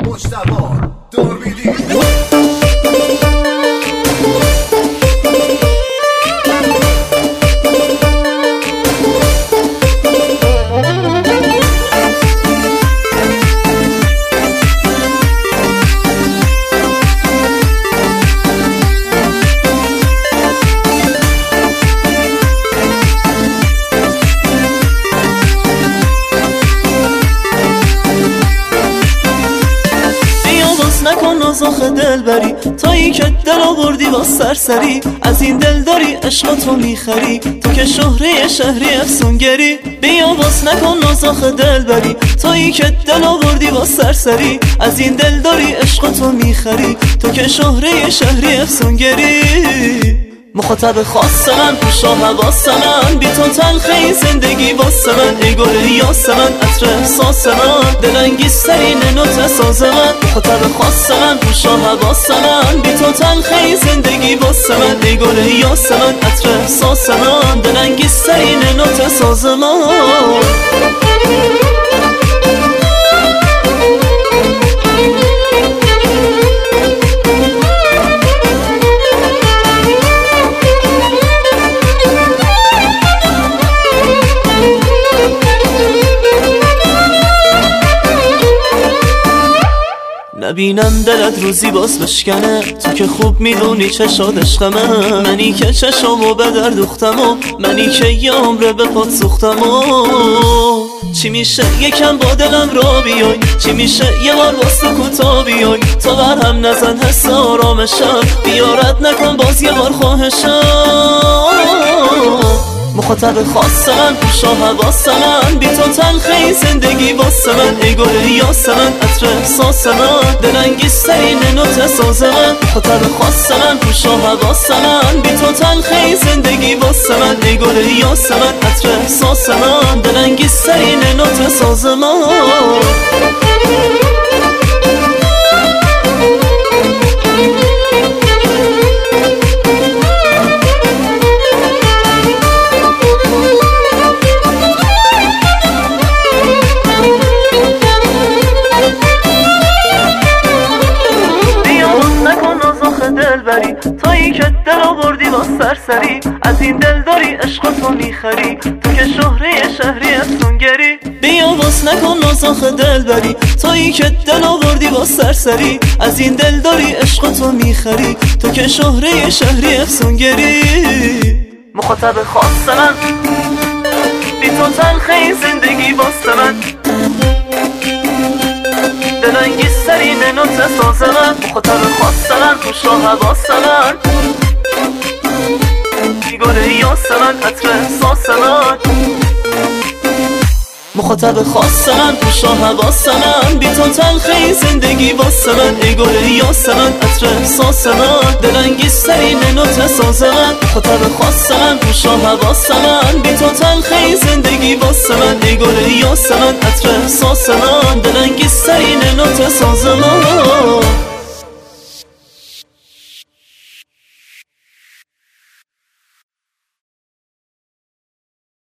مجتبی دوربینی. نکن نازخ دل بری تایی که دل آوردی با سرسری، از این دل داری عشق تو میخری تو که شهره شهری افسونگری. بیا باز نکن نازخ دل بری تایی که دل آوردی با سرسری، از این دل داری عشق تو میخری تو که شهره شهری افسونگری. مخاطب خاص من پوشا حواس من، بی تو تلخی زندگی واسه من، ای گل یاس من عطر احساس من، دلانگیزترین نوت ساز من. مخاطب خاص من پوشا حواس من، بی تو تلخی زندگی واسه من، ای گل یاس من عطر احساس من، دلانگیزترین نوت ساز من. نبینم دلت روزی باز بشکنه، تو که خوب میدونی چشات عشقمه، منی که چشامو به در دوختم و منی که یه عمره به پات سوختم و چی میشه یکم با دلم را بیای، چی میشه یه بار واسه کوتا بیای، تو بر هم نزن حس آرامشم، بیارت نکن باز یه بار خواهشم. مخاطب خاص من پوشا حواس من، بی تو تلخی زندگی واسه من، ای گل یاس من عطر احساس من، دلانگیزترین نوت ساز من. مخاطب خاص من پوشا حواس من، بی تو تلخی زندگی واسه من، ای گل یاس من عطر احساس من، دلانگیزترین نوت ساز من. تایی که دل آوردی با سرسری، از این دل داری عشق تو میخری تو که شهره شهری افسونگری. بیا باز نکن نازخ دل بری تایی که دل آوردی با سرسری، از این دل داری عشق تو میخری تو که شهره شهری افسونگری. مخاطب خاص من بی تو تلخی زندگی واسه من، دلانگیزترین نوت ساز من. مخاطب خاص من پوشا حواس من، بی گل یاس من عطر احساس من. مخاطب خاص من پوشا حواس من، بی تو تلخی زندگی واسه من، ای گل یاس من عطر احساس من، دلانگیزترین نوت ساز من. مخاطب خاص من پوشا حواس من، بی تو تلخی زندگی واسه من، ای گل یاس من عطر احساس من، دلانگیزترین